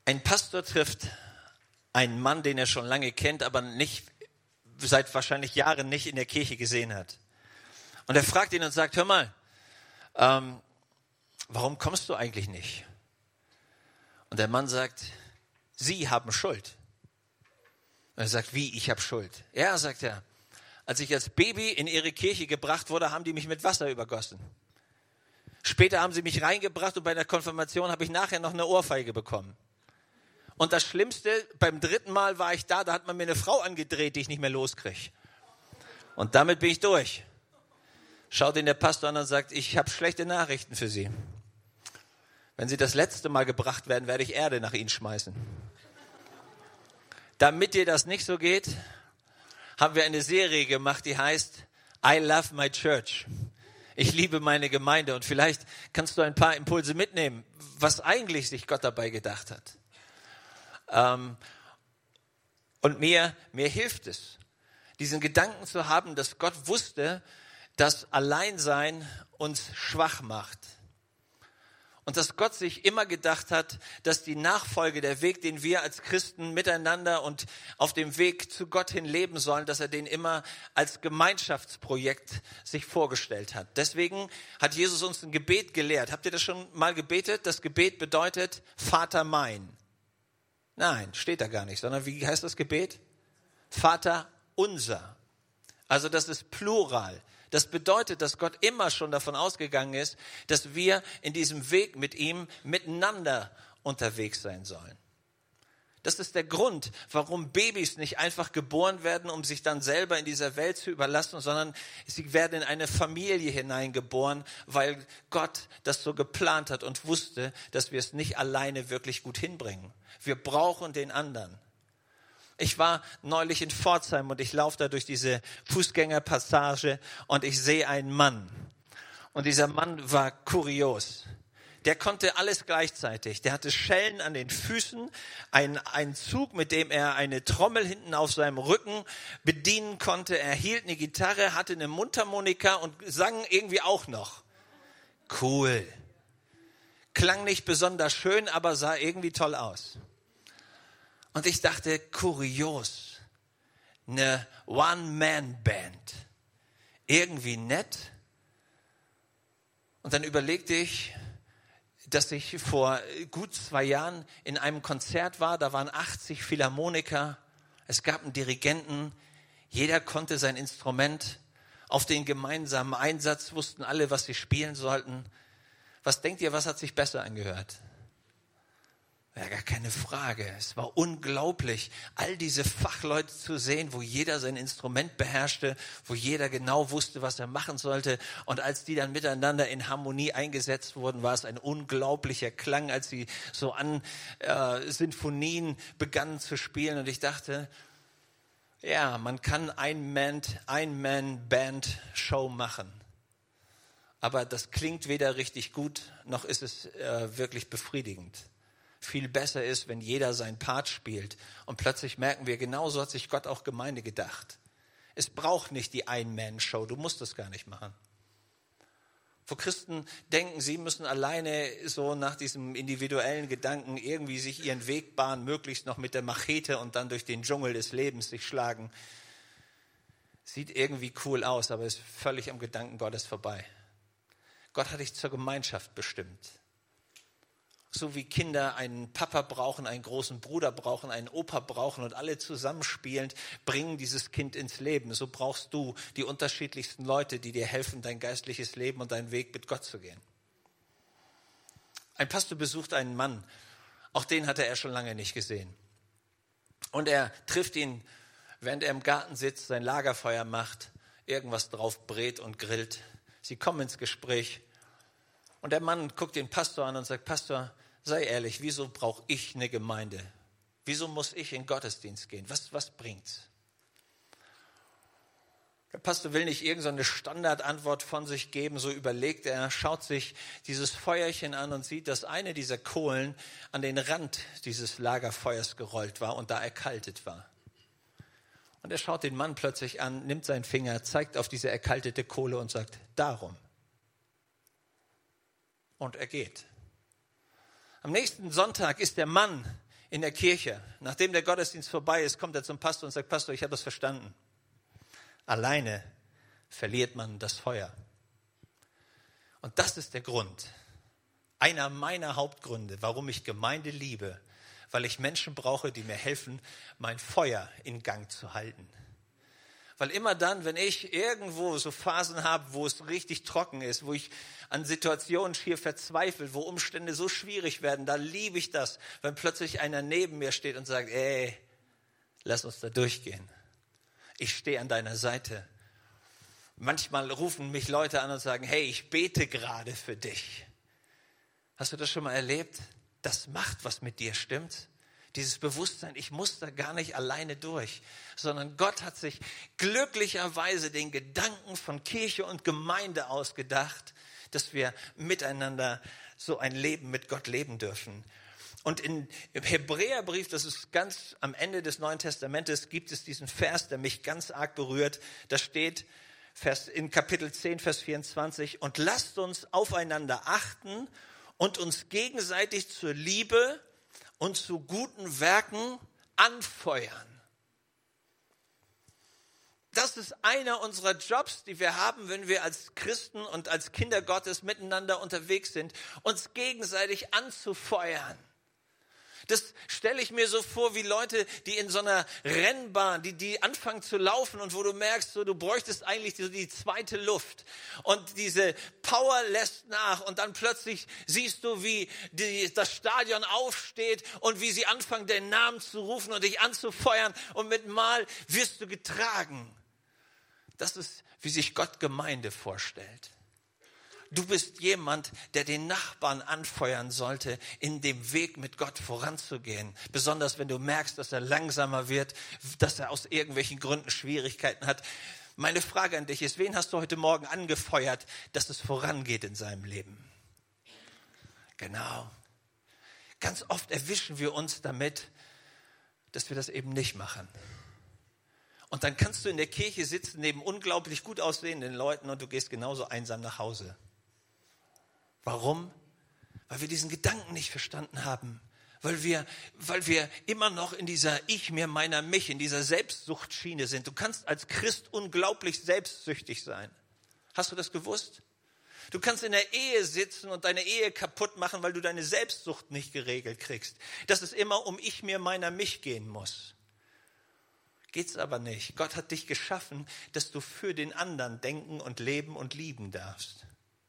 Ein Pastor trifft einen Mann, den er schon lange kennt, aber nicht seit wahrscheinlich Jahren nicht in der Kirche gesehen hat. Und er fragt ihn und sagt, hör mal, warum kommst du eigentlich nicht? Und der Mann sagt, Sie haben Schuld. Und er sagt, wie, ich habe Schuld? Ja, sagt er, als ich als Baby in ihre Kirche gebracht wurde, haben die mich mit Wasser übergossen. Später haben sie mich reingebracht und bei der Konfirmation habe ich nachher noch eine Ohrfeige bekommen. Und das Schlimmste, beim 3. Mal war ich da hat man mir eine Frau angedreht, die ich nicht mehr loskriege. Und damit bin ich durch. Schaut ihn der Pastor an und sagt, ich habe schlechte Nachrichten für Sie. Wenn Sie das letzte Mal gebracht werden, werde ich Erde nach Ihnen schmeißen. Damit dir das nicht so geht, haben wir eine Serie gemacht, die heißt I Love My Church. Ich liebe meine Gemeinde. Und vielleicht kannst du ein paar Impulse mitnehmen, was eigentlich sich Gott dabei gedacht hat. Und mir hilft es, diesen Gedanken zu haben, dass Gott wusste, dass Alleinsein uns schwach macht. Und dass Gott sich immer gedacht hat, dass die Nachfolge, der Weg, den wir als Christen miteinander und auf dem Weg zu Gott hin leben sollen, dass er den immer als Gemeinschaftsprojekt sich vorgestellt hat. Deswegen hat Jesus uns ein Gebet gelehrt. Habt ihr das schon mal gebetet? Das Gebet bedeutet Vater mein. Nein, steht da gar nicht, sondern wie heißt das Gebet? Vater unser. Also das ist Plural. Das bedeutet, dass Gott immer schon davon ausgegangen ist, dass wir in diesem Weg mit ihm miteinander unterwegs sein sollen. Das ist der Grund, warum Babys nicht einfach geboren werden, um sich dann selber in dieser Welt zu überlassen, sondern sie werden in eine Familie hineingeboren, weil Gott das so geplant hat und wusste, dass wir es nicht alleine wirklich gut hinbringen. Wir brauchen den anderen. Ich war neulich in Pforzheim und ich laufe da durch diese Fußgängerpassage und ich sehe einen Mann. Und dieser Mann war kurios. Der konnte alles gleichzeitig. Der hatte Schellen an den Füßen, einen Zug, mit dem er eine Trommel hinten auf seinem Rücken bedienen konnte. Er hielt eine Gitarre, hatte eine Mundharmonika und sang irgendwie auch noch. Cool. Klang nicht besonders schön, aber sah irgendwie toll aus. Und ich dachte, kurios, eine One-Man-Band, irgendwie nett. Und dann überlegte ich, dass ich vor gut 2 Jahren in einem Konzert war, da waren 80 Philharmoniker, es gab einen Dirigenten, jeder konnte sein Instrument, auf den gemeinsamen Einsatz wussten alle, was sie spielen sollten. Was denkt ihr, was hat sich besser angehört? Ja, gar keine Frage. Es war unglaublich, all diese Fachleute zu sehen, wo jeder sein Instrument beherrschte, wo jeder genau wusste, was er machen sollte. Und als die dann miteinander in Harmonie eingesetzt wurden, war es ein unglaublicher Klang, als sie so an Sinfonien begannen zu spielen. Und ich dachte, ja, man kann Ein-Man-Band-Show machen. Aber das klingt weder richtig gut, noch ist es wirklich befriedigend. Viel besser ist, wenn jeder seinen Part spielt. Und plötzlich merken wir, genauso hat sich Gott auch Gemeinde gedacht. Es braucht nicht die Ein-Man-Show, du musst das gar nicht machen. Wo Christen denken, sie müssen alleine so nach diesem individuellen Gedanken irgendwie sich ihren Weg bahnen, möglichst noch mit der Machete und dann durch den Dschungel des Lebens sich schlagen. Sieht irgendwie cool aus, aber ist völlig am Gedanken Gottes vorbei. Gott hat dich zur Gemeinschaft bestimmt. So wie Kinder einen Papa brauchen, einen großen Bruder brauchen, einen Opa brauchen und alle zusammenspielend bringen dieses Kind ins Leben. So brauchst du die unterschiedlichsten Leute, die dir helfen, dein geistliches Leben und deinen Weg mit Gott zu gehen. Ein Pastor besucht einen Mann, auch den hatte er schon lange nicht gesehen. Und er trifft ihn, während er im Garten sitzt, sein Lagerfeuer macht, irgendwas drauf brät und grillt. Sie kommen ins Gespräch und der Mann guckt den Pastor an und sagt, Pastor, sei ehrlich, wieso brauche ich eine Gemeinde? Wieso muss ich in den Gottesdienst gehen? Was bringt's? Der Pastor will nicht irgendeine Standardantwort von sich geben, so überlegt er, schaut sich dieses Feuerchen an und sieht, dass eine dieser Kohlen an den Rand dieses Lagerfeuers gerollt war und da erkaltet war. Und er schaut den Mann plötzlich an, nimmt seinen Finger, zeigt auf diese erkaltete Kohle und sagt, darum. Und er geht. Am nächsten Sonntag ist der Mann in der Kirche. Nachdem der Gottesdienst vorbei ist, kommt er zum Pastor und sagt, Pastor, ich habe das verstanden. Alleine verliert man das Feuer. Und das ist der Grund, einer meiner Hauptgründe, warum ich Gemeinde liebe, weil ich Menschen brauche, die mir helfen, mein Feuer in Gang zu halten. Weil immer dann, wenn ich irgendwo so Phasen habe, wo es richtig trocken ist, wo ich an Situationen schier verzweifle, wo Umstände so schwierig werden, da liebe ich das, wenn plötzlich einer neben mir steht und sagt, ey, lass uns da durchgehen. Ich stehe an deiner Seite. Manchmal rufen mich Leute an und sagen, hey, ich bete gerade für dich. Hast du das schon mal erlebt? Das macht was mit dir, stimmt's? Dieses Bewusstsein, ich muss da gar nicht alleine durch, sondern Gott hat sich glücklicherweise den Gedanken von Kirche und Gemeinde ausgedacht, dass wir miteinander so ein Leben mit Gott leben dürfen. Und im Hebräerbrief, das ist ganz am Ende des Neuen Testamentes, gibt es diesen Vers, der mich ganz arg berührt. Da steht in Kapitel 10, Vers 24, und lasst uns aufeinander achten und uns gegenseitig zur Liebe und zu guten Werken anfeuern. Das ist einer unserer Jobs, die wir haben, wenn wir als Christen und als Kinder Gottes miteinander unterwegs sind, uns gegenseitig anzufeuern. Das stelle ich mir so vor wie Leute, die in so einer Rennbahn, die anfangen zu laufen und wo du merkst, so, du bräuchtest eigentlich die zweite Luft. Und diese Power lässt nach und dann plötzlich siehst du, wie das Stadion aufsteht und wie sie anfangen, den Namen zu rufen und dich anzufeuern und mit Mal wirst du getragen. Das ist, wie sich Gott Gemeinde vorstellt. Du bist jemand, der den Nachbarn anfeuern sollte, in dem Weg mit Gott voranzugehen. Besonders wenn du merkst, dass er langsamer wird, dass er aus irgendwelchen Gründen Schwierigkeiten hat. Meine Frage an dich ist, wen hast du heute Morgen angefeuert, dass es vorangeht in seinem Leben? Genau. Ganz oft erwischen wir uns damit, dass wir das eben nicht machen. Und dann kannst du in der Kirche sitzen neben unglaublich gut aussehenden Leuten und du gehst genauso einsam nach Hause. Warum? Weil wir diesen Gedanken nicht verstanden haben. Weil wir immer noch in dieser Ich, mir, meiner, mich, in dieser Selbstsuchtschiene sind. Du kannst als Christ unglaublich selbstsüchtig sein. Hast du das gewusst? Du kannst in der Ehe sitzen und deine Ehe kaputt machen, weil du deine Selbstsucht nicht geregelt kriegst. Dass es immer um Ich, mir, meiner, mich gehen muss. Geht's aber nicht. Gott hat dich geschaffen, dass du für den anderen denken und leben und lieben darfst.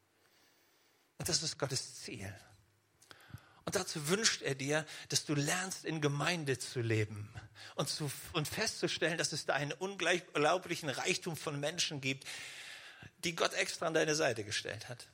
Und das ist Gottes Ziel. Und dazu wünscht er dir, dass du lernst, in Gemeinde zu leben und festzustellen, dass es da einen unglaublichen Reichtum von Menschen gibt, die Gott extra an deine Seite gestellt hat.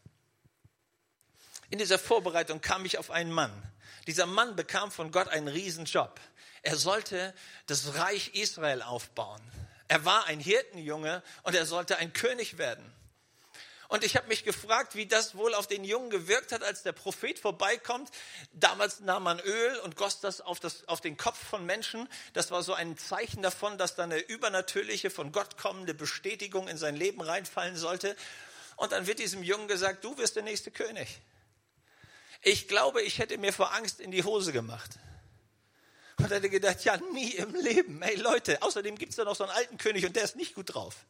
In dieser Vorbereitung kam ich auf einen Mann. Dieser Mann bekam von Gott einen Riesenjob. Er sollte das Reich Israel aufbauen. Er war ein Hirtenjunge und er sollte ein König werden. Und ich habe mich gefragt, wie das wohl auf den Jungen gewirkt hat, als der Prophet vorbeikommt. Damals nahm man Öl und goss das auf den Kopf von Menschen. Das war so ein Zeichen davon, dass da eine übernatürliche, von Gott kommende Bestätigung in sein Leben reinfallen sollte. Und dann wird diesem Jungen gesagt, du wirst der nächste König. Ich glaube, ich hätte mir vor Angst in die Hose gemacht. Und hätte gedacht, ja, nie im Leben. Hey Leute, außerdem gibt es da noch so einen alten König und der ist nicht gut drauf.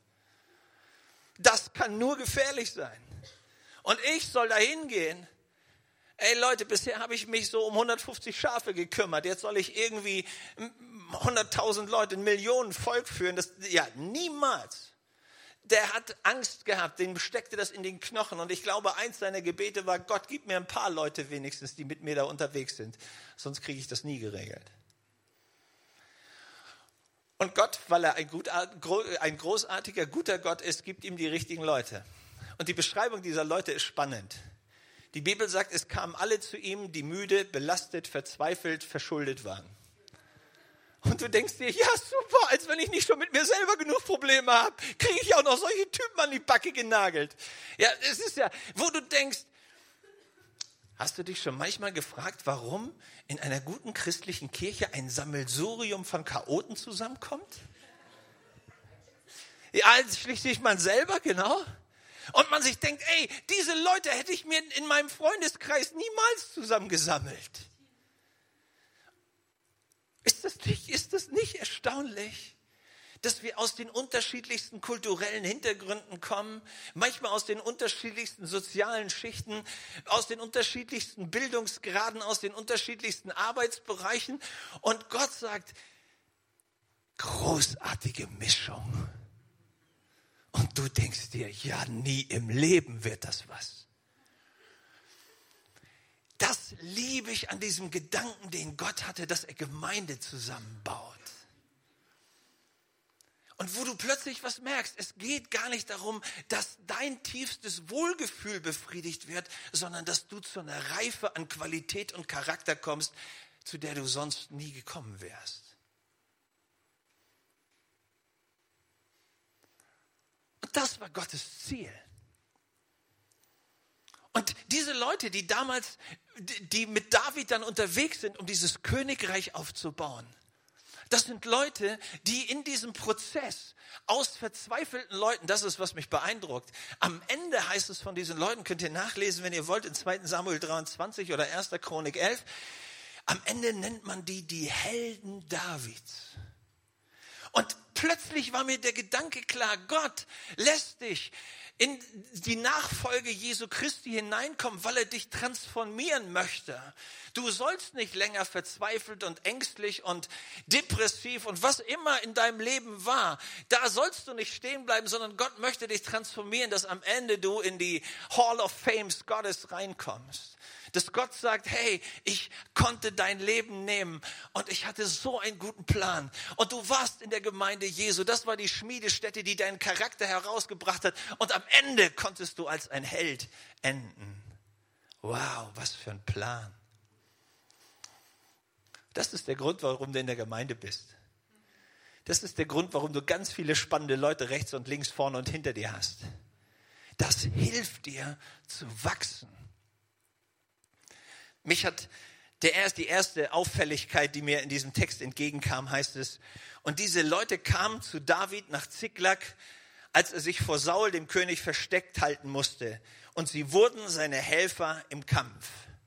Das kann nur gefährlich sein. Und ich soll da hingehen. Ey Leute, bisher habe ich mich so um 150 Schafe gekümmert. Jetzt soll ich irgendwie 100.000 Leute, ein Millionenvolk führen. Ja, niemals. Der hat Angst gehabt, dem steckte das in den Knochen. Und ich glaube, eins seiner Gebete war, Gott, gib mir ein paar Leute wenigstens, die mit mir da unterwegs sind. Sonst kriege ich das nie geregelt. Und Gott, weil er ein großartiger, guter Gott ist, gibt ihm die richtigen Leute. Und die Beschreibung dieser Leute ist spannend. Die Bibel sagt, es kamen alle zu ihm, die müde, belastet, verzweifelt, verschuldet waren. Und du denkst dir, ja super, als wenn ich nicht schon mit mir selber genug Probleme habe, kriege ich auch noch solche Typen an die Backe genagelt. Ja, es ist ja, wo du denkst, hast du dich schon manchmal gefragt, warum in einer guten christlichen Kirche ein Sammelsurium von Chaoten zusammenkommt? Ja, schließlich man selber, genau. Und man sich denkt, ey, diese Leute hätte ich mir in meinem Freundeskreis niemals zusammengesammelt. ist das nicht erstaunlich, dass wir aus den unterschiedlichsten kulturellen Hintergründen kommen, manchmal aus den unterschiedlichsten sozialen Schichten, aus den unterschiedlichsten Bildungsgraden, aus den unterschiedlichsten Arbeitsbereichen. Und Gott sagt, großartige Mischung. Und du denkst dir, ja, nie im Leben wird das was. Das liebe ich an diesem Gedanken, den Gott hatte, dass er Gemeinde zusammenbaut. Und wo du plötzlich was merkst, es geht gar nicht darum, dass dein tiefstes Wohlgefühl befriedigt wird, sondern dass du zu einer Reife an Qualität und Charakter kommst, zu der du sonst nie gekommen wärst. Und das war Gottes Ziel. Und diese Leute, die damals, die mit David dann unterwegs sind, um dieses Königreich aufzubauen, das sind Leute, die in diesem Prozess aus verzweifelten Leuten, das ist, was mich beeindruckt. Am Ende heißt es von diesen Leuten, könnt ihr nachlesen, wenn ihr wollt, in 2. Samuel 23 oder 1. Chronik 11. Am Ende nennt man die Helden Davids. Und plötzlich war mir der Gedanke klar, Gott lässt dich in die Nachfolge Jesu Christi hineinkommen, weil er dich transformieren möchte. Du sollst nicht länger verzweifelt und ängstlich und depressiv und was immer in deinem Leben war, da sollst du nicht stehen bleiben, sondern Gott möchte dich transformieren, dass am Ende du in die Hall of Fames Gottes reinkommst. Dass Gott sagt, hey, ich konnte dein Leben nehmen und ich hatte so einen guten Plan. Und du warst in der Gemeinde Jesu. Das war die Schmiedestätte, die deinen Charakter herausgebracht hat. Und am Ende konntest du als ein Held enden. Wow, was für ein Plan. Das ist der Grund, warum du in der Gemeinde bist. Das ist der Grund, warum du ganz viele spannende Leute rechts und links, vorne und hinter dir hast. Das hilft dir zu wachsen. Mich hat die erste Auffälligkeit, die mir in diesem Text entgegenkam, heißt es, und diese Leute kamen zu David nach Ziklag, als er sich vor Saul, dem König, versteckt halten musste. Und sie wurden seine Helfer im Kampf.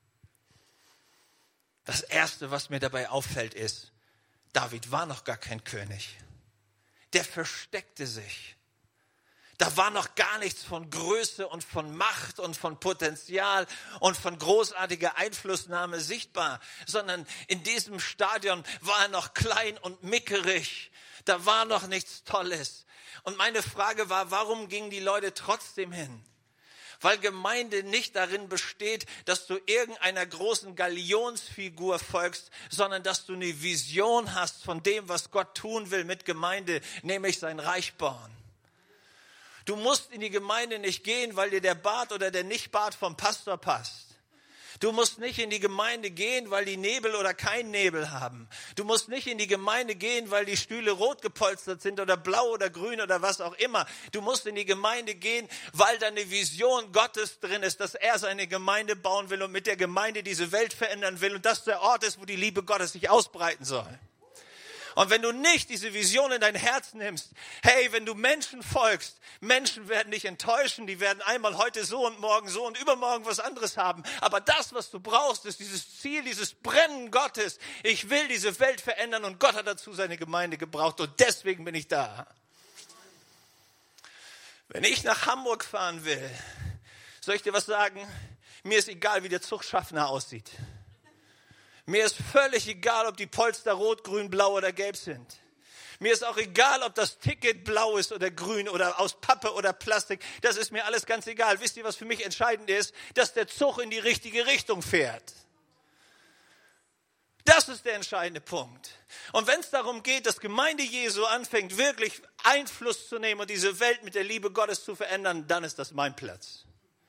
Das Erste, was mir dabei auffällt, ist, David war noch gar kein König. Der versteckte sich. Da war noch gar nichts von Größe und von Macht und von Potenzial und von großartiger Einflussnahme sichtbar, sondern in diesem Stadion war er noch klein und mickerig. Da war noch nichts Tolles. Und meine Frage war, warum gingen die Leute trotzdem hin? Weil Gemeinde nicht darin besteht, dass du irgendeiner großen Galionsfigur folgst, sondern dass du eine Vision hast von dem, was Gott tun will mit Gemeinde, nämlich sein Reich bauen. Du musst in die Gemeinde nicht gehen, weil dir der Bart oder der Nicht-Bart vom Pastor passt. Du musst nicht in die Gemeinde gehen, weil die Nebel oder kein Nebel haben. Du musst nicht in die Gemeinde gehen, weil die Stühle rot gepolstert sind oder blau oder grün oder was auch immer. Du musst in die Gemeinde gehen, weil da eine Vision Gottes drin ist, dass er seine Gemeinde bauen will und mit der Gemeinde diese Welt verändern will und das der Ort ist, wo die Liebe Gottes sich ausbreiten soll. Und wenn du nicht diese Vision in dein Herz nimmst, hey, wenn du Menschen folgst, Menschen werden dich enttäuschen, die werden einmal heute so und morgen so und übermorgen was anderes haben. Aber das, was du brauchst, ist dieses Ziel, dieses Brennen Gottes. Ich will diese Welt verändern und Gott hat dazu seine Gemeinde gebraucht und deswegen bin ich da. Wenn ich nach Hamburg fahren will, soll ich dir was sagen? Mir ist egal, wie der Zugschaffner aussieht. Mir ist völlig egal, ob die Polster rot, grün, blau oder gelb sind. Mir ist auch egal, ob das Ticket blau ist oder grün oder aus Pappe oder Plastik. Das ist mir alles ganz egal. Wisst ihr, was für mich entscheidend ist? Dass der Zug in die richtige Richtung fährt. Das ist der entscheidende Punkt. Und wenn es darum geht, dass Gemeinde Jesu anfängt, wirklich Einfluss zu nehmen und diese Welt mit der Liebe Gottes zu verändern, dann ist das mein Platz.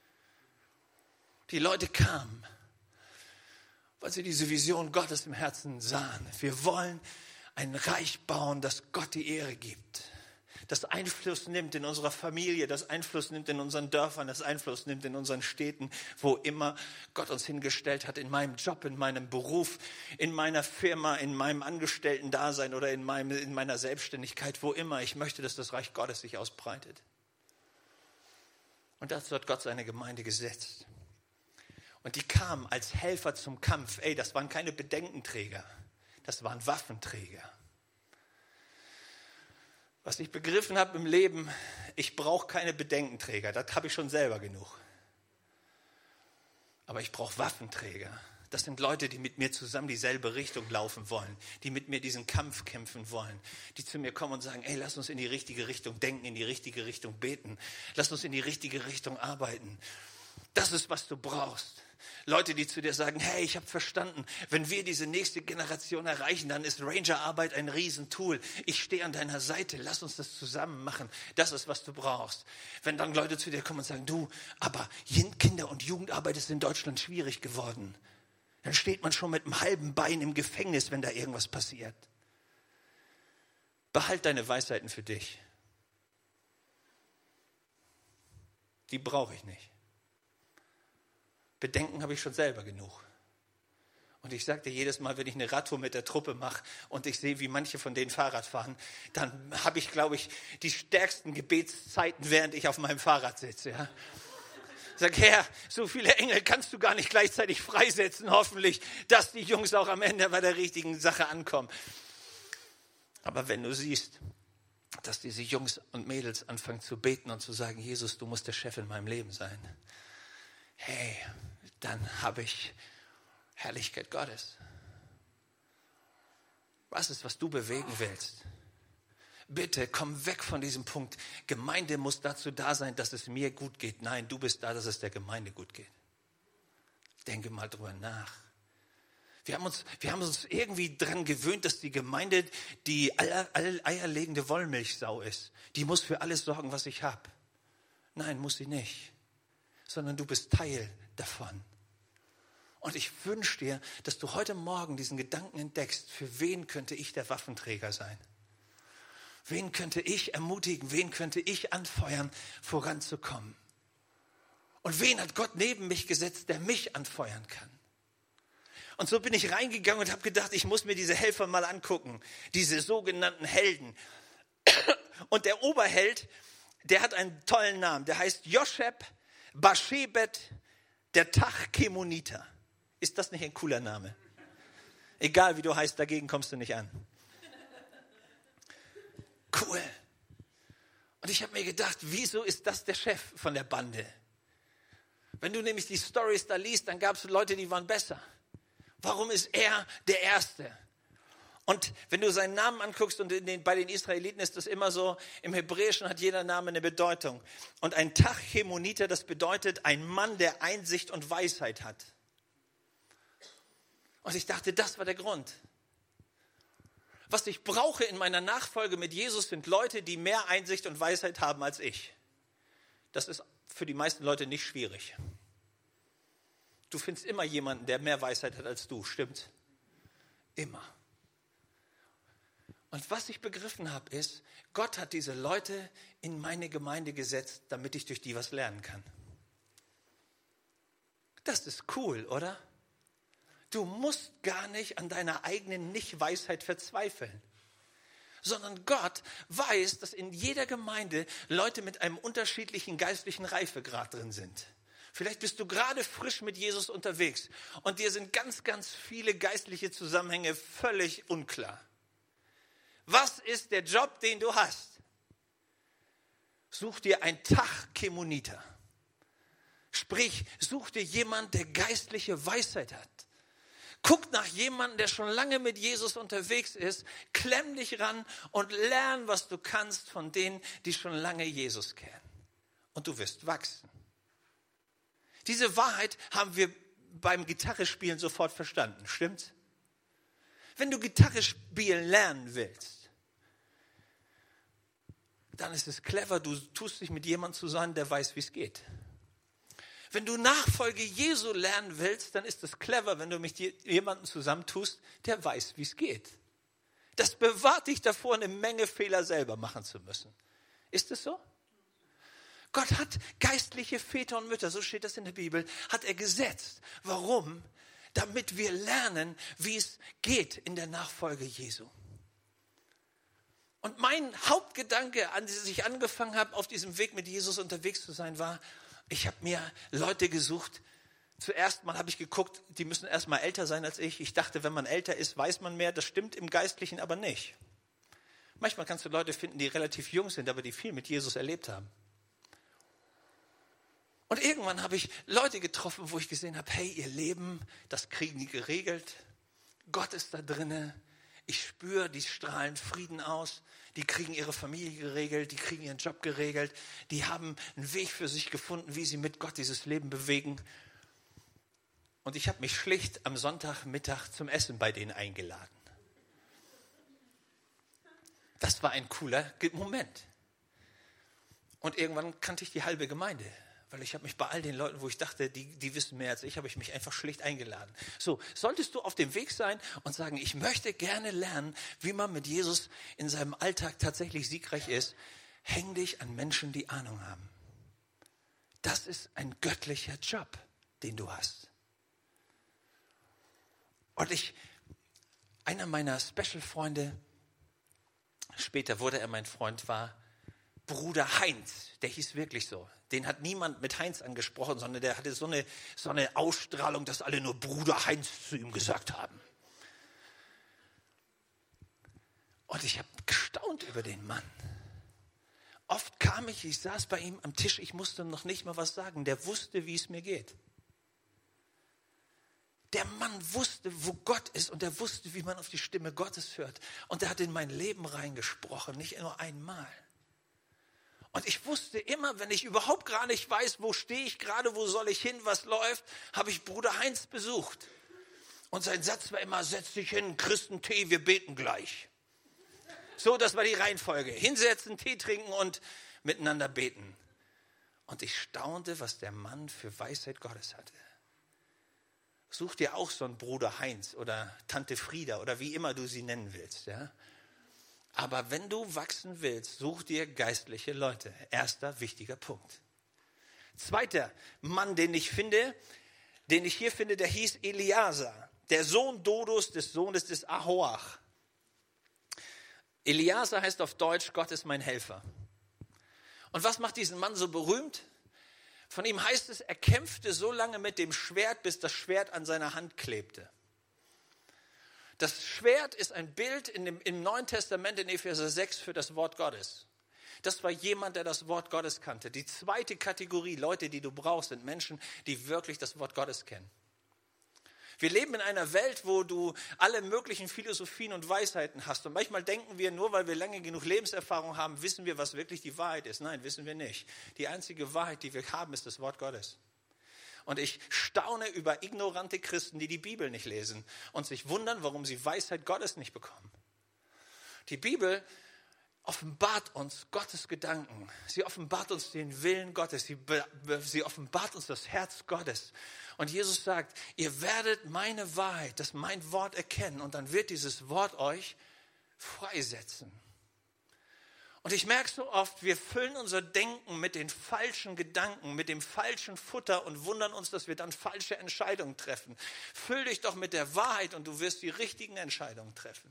Die Leute kamen, weil sie diese Vision Gottes im Herzen sahen. Wir wollen ein Reich bauen, das Gott die Ehre gibt. Das Einfluss nimmt in unserer Familie, das Einfluss nimmt in unseren Dörfern, das Einfluss nimmt in unseren Städten, wo immer Gott uns hingestellt hat, in meinem Job, in meinem Beruf, in meiner Firma, in meinem Angestellten-Dasein oder in meiner Selbstständigkeit, wo immer. Ich möchte, dass das Reich Gottes sich ausbreitet. Und dazu hat Gott seine Gemeinde gesetzt. Und die kamen als Helfer zum Kampf. Das waren keine Bedenkenträger. Das waren Waffenträger. Was ich begriffen habe im Leben, ich brauche keine Bedenkenträger, das habe ich schon selber genug. Aber ich brauche Waffenträger. Das sind Leute, die mit mir zusammen dieselbe Richtung laufen wollen, die mit mir diesen Kampf kämpfen wollen, die zu mir kommen und sagen, ey, lass uns in die richtige Richtung denken, in die richtige Richtung beten, lass uns in die richtige Richtung arbeiten. Das ist, was du brauchst. Leute, die zu dir sagen, hey, ich habe verstanden, wenn wir diese nächste Generation erreichen, dann ist Rangerarbeit ein Riesentool. Ich stehe an deiner Seite, lass uns das zusammen machen. Das ist, was du brauchst. Wenn dann Leute zu dir kommen und sagen, du, aber Kinder- und Jugendarbeit ist in Deutschland schwierig geworden. Dann steht man schon mit einem halben Bein im Gefängnis, wenn da irgendwas passiert. Behalt deine Weisheiten für dich. Die brauche ich nicht. Bedenken habe ich schon selber genug. Und ich sage dir jedes Mal, wenn ich eine Radtour mit der Truppe mache und ich sehe, wie manche von denen Fahrrad fahren, dann habe ich, glaube ich, die stärksten Gebetszeiten, während ich auf meinem Fahrrad sitze. Ja? Ich sage, Herr, so viele Engel kannst du gar nicht gleichzeitig freisetzen, hoffentlich, dass die Jungs auch am Ende bei der richtigen Sache ankommen. Aber wenn du siehst, dass diese Jungs und Mädels anfangen zu beten und zu sagen, Jesus, du musst der Chef in meinem Leben sein, hey, dann habe ich Herrlichkeit Gottes. Was ist, was du bewegen willst? Bitte komm weg von diesem Punkt. Gemeinde muss dazu da sein, dass es mir gut geht. Nein, du bist da, dass es der Gemeinde gut geht. Denke mal drüber nach. Wir haben uns irgendwie dran gewöhnt, dass die Gemeinde die eierlegende Wollmilchsau ist. Die muss für alles sorgen, was ich habe. Nein, muss sie nicht. Sondern du bist Teil davon. Und ich wünsche dir, dass du heute Morgen diesen Gedanken entdeckst, für wen könnte ich der Waffenträger sein? Wen könnte ich ermutigen, wen könnte ich anfeuern, voranzukommen? Und wen hat Gott neben mich gesetzt, der mich anfeuern kann? Und so bin ich reingegangen und habe gedacht, ich muss mir diese Helfer mal angucken, diese sogenannten Helden. Und der Oberheld, der hat einen tollen Namen, der heißt Josheb Bashebet, der Tachkemoniter. Ist das nicht ein cooler Name? Egal wie du heißt, dagegen kommst du nicht an. Cool. Und ich habe mir gedacht, wieso ist das der Chef von der Bande? Wenn du nämlich die Storys da liest, dann gab es Leute, die waren besser. Warum ist er der Erste? Und wenn du seinen Namen anguckst, und bei den Israeliten ist das immer so, im Hebräischen hat jeder Name eine Bedeutung. Und ein Tachkemoniter, das bedeutet ein Mann, der Einsicht und Weisheit hat. Und ich dachte, das war der Grund. Was ich brauche in meiner Nachfolge mit Jesus sind Leute, die mehr Einsicht und Weisheit haben als ich. Das ist für die meisten Leute nicht schwierig. Du findest immer jemanden, der mehr Weisheit hat als du, stimmt? Immer. Und was ich begriffen habe, ist, Gott hat diese Leute in meine Gemeinde gesetzt, damit ich durch die was lernen kann. Das ist cool, oder? Du musst gar nicht an deiner eigenen Nichtweisheit verzweifeln, sondern Gott weiß, dass in jeder Gemeinde Leute mit einem unterschiedlichen geistlichen Reifegrad drin sind. Vielleicht bist du gerade frisch mit Jesus unterwegs und dir sind ganz, ganz viele geistliche Zusammenhänge völlig unklar. Was ist der Job, den du hast? Such dir einen Tachkemoniter. Sprich, such dir jemanden, der geistliche Weisheit hat. Guck nach jemandem, der schon lange mit Jesus unterwegs ist, klemm dich ran und lern, was du kannst von denen, die schon lange Jesus kennen. Und du wirst wachsen. Diese Wahrheit haben wir beim Gitarrespielen sofort verstanden, stimmt's? Wenn du Gitarre spielen lernen willst, dann ist es clever, du tust dich mit jemandem zusammen, der weiß, wie es geht. Wenn du Nachfolge Jesu lernen willst, dann ist es clever, wenn du mit jemandem zusammentust, der weiß, wie es geht. Das bewahrt dich davor, eine Menge Fehler selber machen zu müssen. Ist es so? Gott hat geistliche Väter und Mütter, so steht das in der Bibel, hat er gesetzt. Warum? Damit wir lernen, wie es geht in der Nachfolge Jesu. Und mein Hauptgedanke, als ich angefangen habe, auf diesem Weg mit Jesus unterwegs zu sein, war, ich habe mir Leute gesucht, Zuerst mal habe ich geguckt, die müssen erst mal älter sein als ich. Ich dachte, wenn man älter ist, weiß man mehr. Das stimmt im Geistlichen aber nicht. Manchmal kannst du Leute finden, die relativ jung sind, aber die viel mit Jesus erlebt haben. Und irgendwann habe ich Leute getroffen, wo ich gesehen habe, hey, ihr Leben, das kriegen die geregelt. Gott ist da drinne. Ich spüre, die strahlen Frieden aus. Die kriegen ihre Familie geregelt, die kriegen ihren Job geregelt. Die haben einen Weg für sich gefunden, wie sie mit Gott dieses Leben bewegen. Und ich habe mich schlicht am Sonntagmittag zum Essen bei denen eingeladen. Das war ein cooler Moment. Und irgendwann kannte ich die halbe Gemeinde. Weil ich habe mich bei all den Leuten, wo ich dachte, die wissen mehr als ich, habe ich mich einfach schlicht eingeladen. So, solltest du auf dem Weg sein und sagen, ich möchte gerne lernen, wie man mit Jesus in seinem Alltag tatsächlich siegreich ist, häng dich an Menschen, die Ahnung haben. Das ist ein göttlicher Job, den du hast. Und einer meiner Special-Freunde, später wurde er mein Freund, war Bruder Heinz. Der hieß wirklich so. Den hat niemand mit Heinz angesprochen, sondern der hatte so eine Ausstrahlung, dass alle nur Bruder Heinz zu ihm gesagt haben. Und ich habe gestaunt über den Mann. Oft kam ich saß bei ihm am Tisch, ich musste noch nicht mal was sagen. Der wusste, wie es mir geht. Der Mann wusste, wo Gott ist und er wusste, wie man auf die Stimme Gottes hört. Und er hat in mein Leben reingesprochen, nicht nur einmal. Und ich wusste immer, wenn ich überhaupt gar nicht weiß, wo stehe ich gerade, wo soll ich hin, was läuft, habe ich Bruder Heinz besucht. Und sein Satz war immer, setz dich hin, kriegst einen Tee, wir beten gleich. So, das war die Reihenfolge. Hinsetzen, Tee trinken und miteinander beten. Und ich staunte, was der Mann für Weisheit Gottes hatte. Such dir auch so einen Bruder Heinz oder Tante Frieda oder wie immer du sie nennen willst, ja. Aber wenn du wachsen willst, such dir geistliche Leute. Erster wichtiger Punkt. Zweiter Mann, den ich hier finde, der hieß Eleazar, der Sohn Dodos, des Sohnes des Ahoach. Eleazar heißt auf Deutsch, Gott ist mein Helfer. Und was macht diesen Mann so berühmt? Von ihm heißt es, er kämpfte so lange mit dem Schwert, bis das Schwert an seiner Hand klebte. Das Schwert ist ein Bild im Neuen Testament in Epheser 6 für das Wort Gottes. Das war jemand, der das Wort Gottes kannte. Die zweite Kategorie Leute, die du brauchst, sind Menschen, die wirklich das Wort Gottes kennen. Wir leben in einer Welt, wo du alle möglichen Philosophien und Weisheiten hast. Und manchmal denken wir, nur weil wir lange genug Lebenserfahrung haben, wissen wir, was wirklich die Wahrheit ist. Nein, wissen wir nicht. Die einzige Wahrheit, die wir haben, ist das Wort Gottes. Und ich staune über ignorante Christen, die die Bibel nicht lesen und sich wundern, warum sie Weisheit Gottes nicht bekommen. Die Bibel offenbart uns Gottes Gedanken. Sie offenbart uns den Willen Gottes. Sie offenbart uns das Herz Gottes. Und Jesus sagt, ihr werdet meine Wahrheit, das mein Wort erkennen und dann wird dieses Wort euch freisetzen. Und ich merke so oft, wir füllen unser Denken mit den falschen Gedanken, mit dem falschen Futter und wundern uns, dass wir dann falsche Entscheidungen treffen. Füll dich doch mit der Wahrheit und du wirst die richtigen Entscheidungen treffen.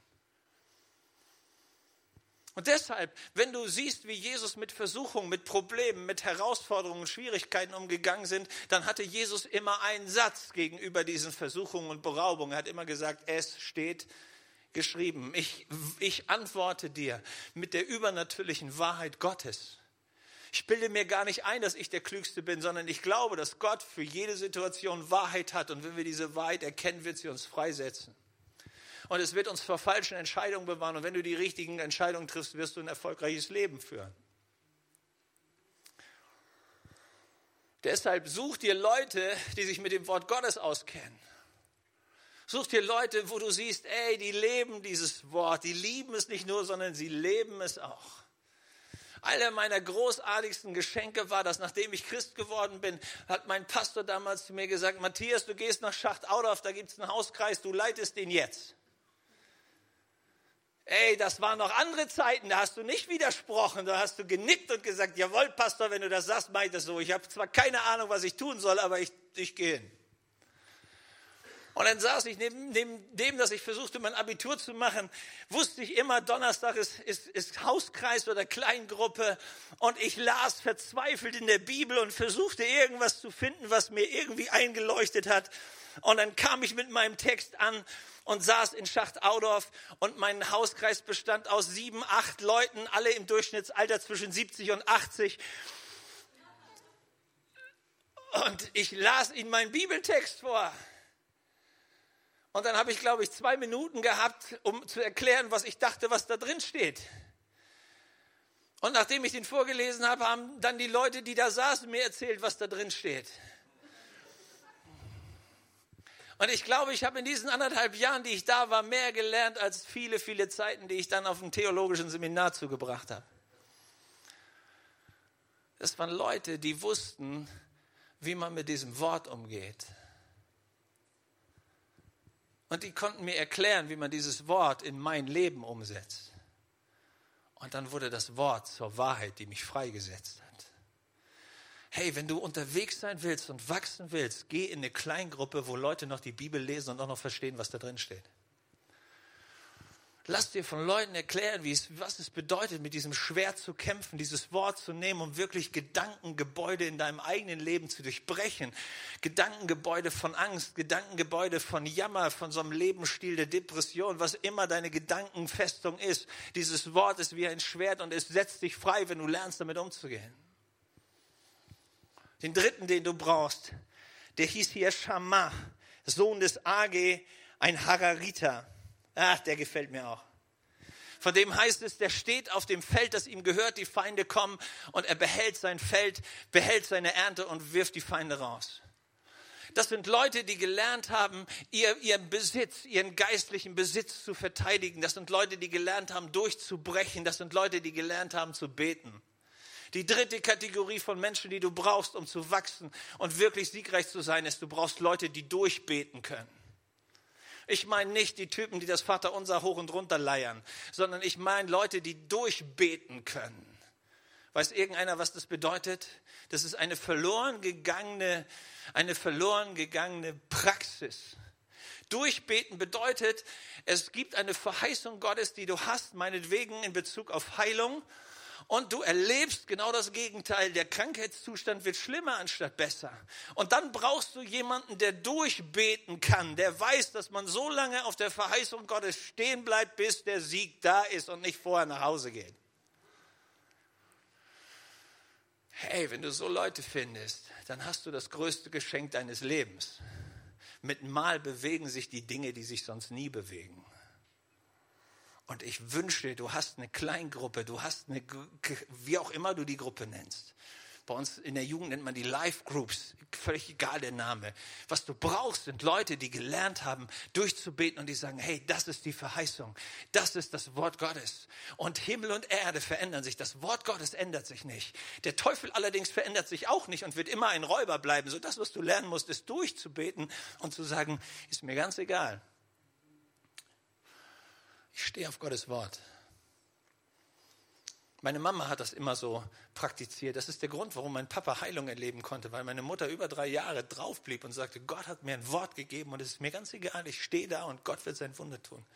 Und deshalb, wenn du siehst, wie Jesus mit Versuchungen, mit Problemen, mit Herausforderungen, Schwierigkeiten umgegangen sind, dann hatte Jesus immer einen Satz gegenüber diesen Versuchungen und Beraubungen. Er hat immer gesagt, es steht geschrieben. Ich antworte dir mit der übernatürlichen Wahrheit Gottes. Ich bilde mir gar nicht ein, dass ich der Klügste bin, sondern ich glaube, dass Gott für jede Situation Wahrheit hat. Und wenn wir diese Wahrheit erkennen, wird sie uns freisetzen. Und es wird uns vor falschen Entscheidungen bewahren. Und wenn du die richtigen Entscheidungen triffst, wirst du ein erfolgreiches Leben führen. Deshalb such dir Leute, die sich mit dem Wort Gottes auskennen. Such dir Leute, wo du siehst, ey, die leben dieses Wort. Die lieben es nicht nur, sondern sie leben es auch. Einer meiner großartigsten Geschenke war, dass nachdem ich Christ geworden bin, hat mein Pastor damals zu mir gesagt, Matthias, du gehst nach Schacht-Audorf, da gibt es einen Hauskreis, du leitest den jetzt. Ey, das waren noch andere Zeiten, da hast du nicht widersprochen, da hast du genickt und gesagt, jawohl, Pastor, wenn du das sagst, mach ich das so. Ich habe zwar keine Ahnung, was ich tun soll, aber ich gehe hin. Und dann saß ich neben dem, dass ich versuchte, mein Abitur zu machen, wusste ich immer, Donnerstag ist Hauskreis oder Kleingruppe. Und ich las verzweifelt in der Bibel und versuchte irgendwas zu finden, was mir irgendwie eingeleuchtet hat. Und dann kam ich mit meinem Text an und saß in Schacht-Audorf und mein Hauskreis bestand aus 7, 8 Leuten, alle im Durchschnittsalter zwischen 70 und 80. Und ich las ihnen meinen Bibeltext vor. Und dann habe ich, glaube ich, 2 Minuten gehabt, um zu erklären, was ich dachte, was da drin steht. Und nachdem ich den vorgelesen habe, haben dann die Leute, die da saßen, mir erzählt, was da drin steht. Und ich glaube, ich habe in diesen 1,5 Jahren, die ich da war, mehr gelernt als viele, viele Zeiten, die ich dann auf dem theologischen Seminar zugebracht habe. Das waren Leute, die wussten, wie man mit diesem Wort umgeht. Und die konnten mir erklären, wie man dieses Wort in mein Leben umsetzt. Und dann wurde das Wort zur Wahrheit, die mich freigesetzt hat. Hey, wenn du unterwegs sein willst und wachsen willst, geh in eine Kleingruppe, wo Leute noch die Bibel lesen und auch noch verstehen, was da drin steht. Lass dir von Leuten erklären, was es bedeutet, mit diesem Schwert zu kämpfen, dieses Wort zu nehmen, um wirklich Gedankengebäude in deinem eigenen Leben zu durchbrechen. Gedankengebäude von Angst, Gedankengebäude von Jammer, von so einem Lebensstil der Depression, was immer deine Gedankenfestung ist. Dieses Wort ist wie ein Schwert und es setzt dich frei, wenn du lernst, damit umzugehen. Den dritten, den du brauchst, der hieß hier Schamma, Sohn des Age, ein Harariter. Ach, der gefällt mir auch. Von dem heißt es, der steht auf dem Feld, das ihm gehört, die Feinde kommen und er behält sein Feld, behält seine Ernte und wirft die Feinde raus. Das sind Leute, die gelernt haben, ihren Besitz, ihren geistlichen Besitz zu verteidigen. Das sind Leute, die gelernt haben, durchzubrechen. Das sind Leute, die gelernt haben, zu beten. Die dritte Kategorie von Menschen, die du brauchst, um zu wachsen und wirklich siegreich zu sein, ist, du brauchst Leute, die durchbeten können. Ich meine nicht die Typen, die das Vaterunser hoch und runter leiern, sondern ich meine Leute, die durchbeten können. Weiß irgendeiner, was das bedeutet? Das ist eine verloren gegangene Praxis. Durchbeten bedeutet, es gibt eine Verheißung Gottes, die du hast, meinetwegen in Bezug auf Heilung. Und du erlebst genau das Gegenteil. Der Krankheitszustand wird schlimmer anstatt besser. Und dann brauchst du jemanden, der durchbeten kann, der weiß, dass man so lange auf der Verheißung Gottes stehen bleibt, bis der Sieg da ist und nicht vorher nach Hause geht. Hey, wenn du so Leute findest, dann hast du das größte Geschenk deines Lebens. Mit Mal bewegen sich die Dinge, die sich sonst nie bewegen. Und ich wünsche, du hast eine Kleingruppe, du hast eine, wie auch immer du die Gruppe nennst. Bei uns in der Jugend nennt man die Life Groups, völlig egal der Name. Was du brauchst, sind Leute, die gelernt haben, durchzubeten und die sagen, hey, das ist die Verheißung, das ist das Wort Gottes. Und Himmel und Erde verändern sich, das Wort Gottes ändert sich nicht. Der Teufel allerdings verändert sich auch nicht und wird immer ein Räuber bleiben. So das, was du lernen musst, ist durchzubeten und zu sagen, ist mir ganz egal. Ich stehe auf Gottes Wort. Meine Mama hat das immer so praktiziert. Das ist der Grund, warum mein Papa Heilung erleben konnte, weil meine Mutter über 3 Jahre drauf blieb und sagte, Gott hat mir ein Wort gegeben und es ist mir ganz egal, ich stehe da und Gott wird sein Wunder tun.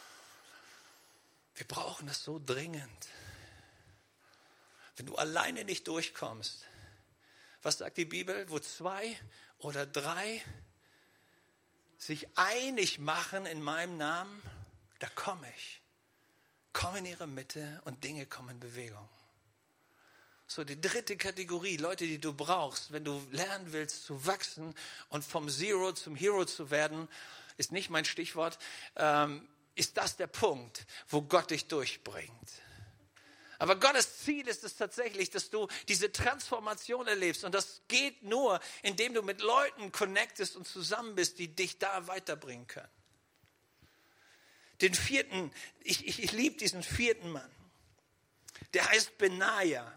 Wir brauchen das so dringend. Wenn du alleine nicht durchkommst, was sagt die Bibel? Wo 2 oder 3 sich einig machen in meinem Namen, da komme ich. Komm in ihre Mitte und Dinge kommen in Bewegung. So, die dritte Kategorie, Leute, die du brauchst, wenn du lernen willst zu wachsen und vom Zero zum Hero zu werden, ist nicht mein Stichwort, ist das der Punkt, wo Gott dich durchbringt. Aber Gottes Ziel ist es tatsächlich, dass du diese Transformation erlebst. Und das geht nur, indem du mit Leuten connectest und zusammen bist, die dich da weiterbringen können. Den 4., ich liebe diesen 4. Mann. Der heißt Benaja.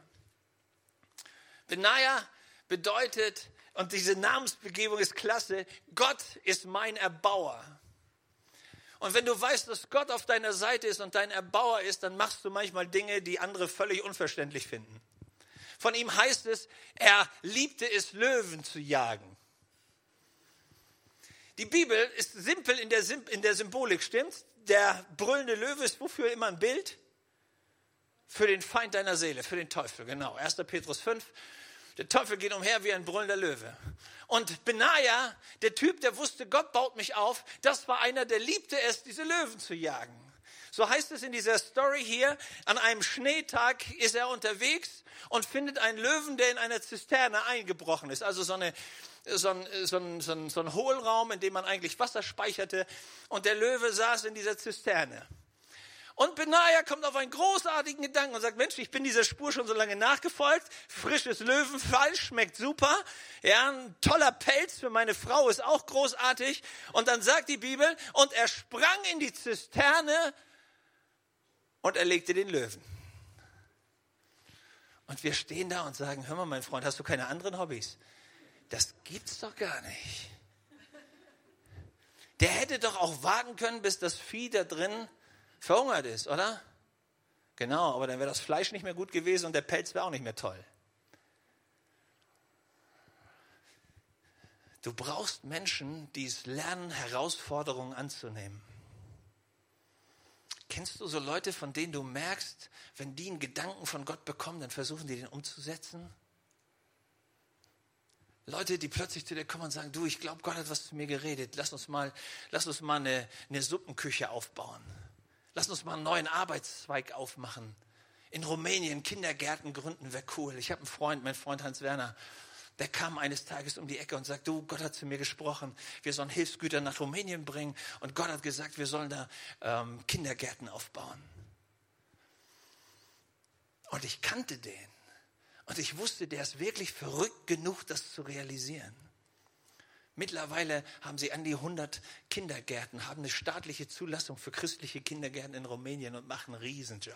Benaja bedeutet, und diese Namensbegebung ist klasse, Gott ist mein Erbauer. Und wenn du weißt, dass Gott auf deiner Seite ist und dein Erbauer ist, dann machst du manchmal Dinge, die andere völlig unverständlich finden. Von ihm heißt es, er liebte es, Löwen zu jagen. Die Bibel ist simpel in der Symbolik, stimmt's? Der brüllende Löwe ist wofür immer ein Bild? Für den Feind deiner Seele, für den Teufel, genau. 1. Petrus 5. Der Teufel geht umher wie ein brüllender Löwe. Und Benaja, der Typ, der wusste, Gott baut mich auf, das war einer, der liebte es, diese Löwen zu jagen. So heißt es in dieser Story hier, an einem Schneetag ist er unterwegs und findet einen Löwen, der in einer Zisterne eingebrochen ist. Also so ein Hohlraum, in dem man eigentlich Wasser speicherte. Und der Löwe saß in dieser Zisterne. Und Benaja kommt auf einen großartigen Gedanken und sagt, Mensch, ich bin dieser Spur schon so lange nachgefolgt. Frisches Löwenfleisch, schmeckt super. Ja, ein toller Pelz für meine Frau ist auch großartig. Und dann sagt die Bibel, und er sprang in die Zisterne und erlegte den Löwen. Und wir stehen da und sagen, hör mal, mein Freund, hast du keine anderen Hobbys? Das gibt's doch gar nicht. Der hätte doch auch warten können, bis das Vieh da drin verhungert ist, oder? Genau, aber dann wäre das Fleisch nicht mehr gut gewesen und der Pelz wäre auch nicht mehr toll. Du brauchst Menschen, die es lernen, Herausforderungen anzunehmen. Kennst du so Leute, von denen du merkst, wenn die einen Gedanken von Gott bekommen, dann versuchen die den umzusetzen? Leute, die plötzlich zu dir kommen und sagen, du, ich glaube, Gott hat was zu mir geredet. Lass uns mal eine Suppenküche aufbauen. Lass uns mal einen neuen Arbeitszweig aufmachen. In Rumänien Kindergärten gründen wäre cool. Ich habe einen Freund, mein Freund Hans Werner, der kam eines Tages um die Ecke und sagt, du, Gott hat zu mir gesprochen, wir sollen Hilfsgüter nach Rumänien bringen und Gott hat gesagt, wir sollen da Kindergärten aufbauen. Und ich kannte den und ich wusste, der ist wirklich verrückt genug, das zu realisieren. Mittlerweile haben sie an die 100 Kindergärten, haben eine staatliche Zulassung für christliche Kindergärten in Rumänien und machen einen Riesenjob.